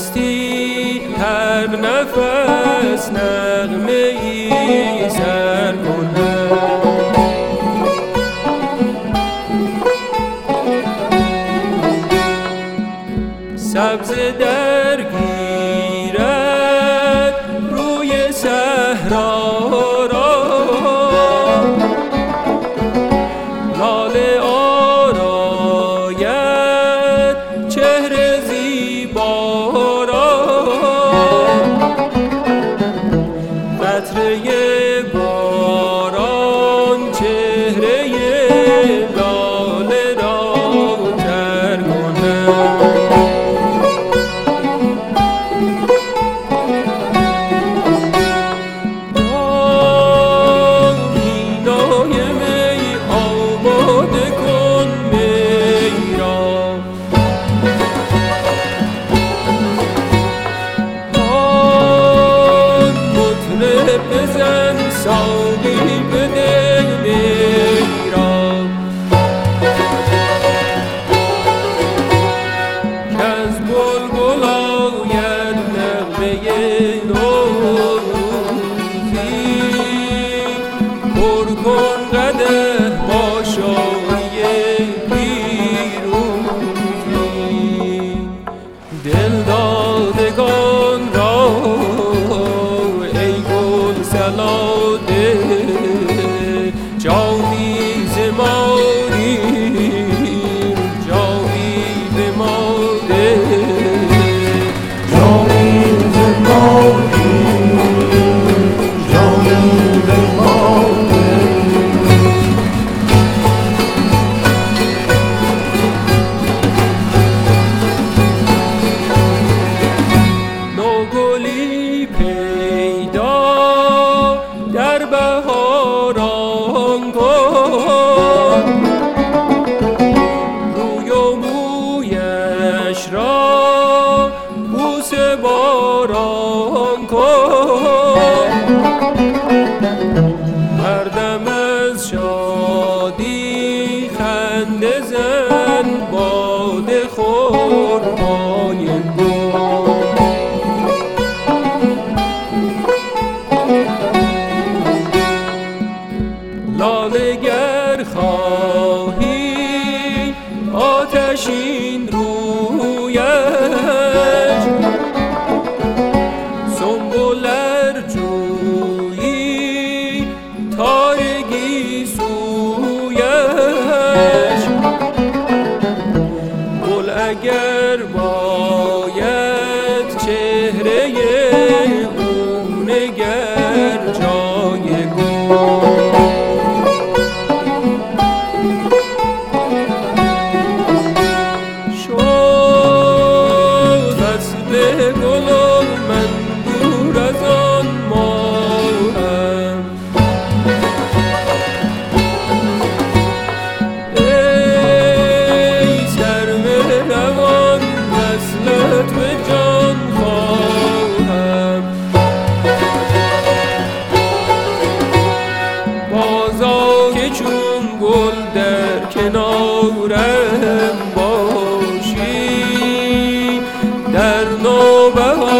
هستی هر نفس نغمه ای سر کند. سبز درگیرد روی صحرا را، لاله آراید چهره زیبا را، قطره باران چهره لاله را تر کند. بزن ساقی بده می را، کز بلبل آید نغمه نوروزی، پر کن قدح با شاهی پیروزی. دلدادگان را سلاده جامی زماری، جامی به ماده، جامی زماری، جامی به ماده. نوگلی پیدا در بهاران کن، روی و مویش را بوسه باران کن. هر دم از شادی خنده زن، باده خور پای گل. لاله گر خواهی آتشین رویش، سنبل ار جویی تارگی سویش. گل اگر باید چهره او نگر جای گل. گلم من دور از آن ماهم، ای سرو روان وصلت به جان خواهم. بازا که چون گل در کنارم باشی، در نوبهار